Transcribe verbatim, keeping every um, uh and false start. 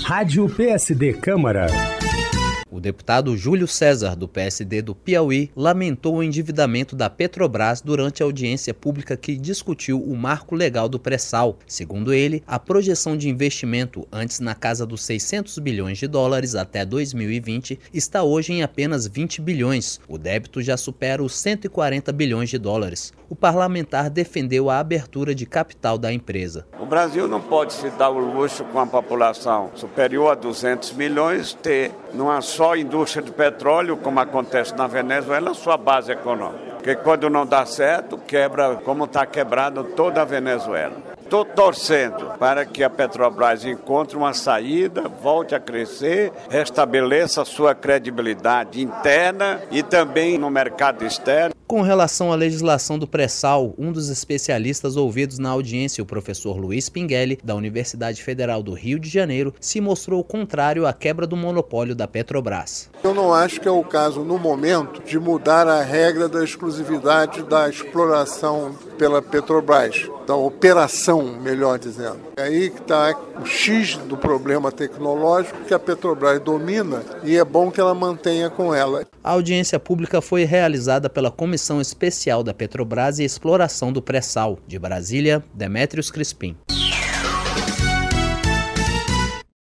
Rádio P S D Câmara. O deputado Júlio César, do P S D do Piauí, lamentou o endividamento da Petrobras durante a audiência pública que discutiu o marco legal do pré-sal. Segundo ele, a projeção de investimento, antes na casa dos seiscentos bilhões de dólares até dois mil e vinte, está hoje em apenas vinte bilhões. O débito já supera os cento e quarenta bilhões de dólares. O parlamentar defendeu a abertura de capital da empresa. O Brasil não pode se dar o luxo, com a população superior a duzentos milhões, ter numa só indústria de petróleo, como acontece na Venezuela, sua base econômica. Porque quando não dá certo, quebra como está quebrado toda a Venezuela. Estou torcendo para que a Petrobras encontre uma saída, volte a crescer, restabeleça sua credibilidade interna e também no mercado externo. Com relação à legislação do pré-sal, um dos especialistas ouvidos na audiência, o professor Luiz Pinguelli, da Universidade Federal do Rio de Janeiro, se mostrou contrário à quebra do monopólio da Petrobras. Eu não acho que é o caso, no momento, de mudar a regra da exclusividade da exploração pela Petrobras, da operação, melhor dizendo. É aí que está o X do problema tecnológico que a Petrobras domina e é bom que ela mantenha com ela. A audiência pública foi realizada pela Comissão Especial da Petrobras e Exploração do Pré-Sal. De Brasília, Demétrios Crispim.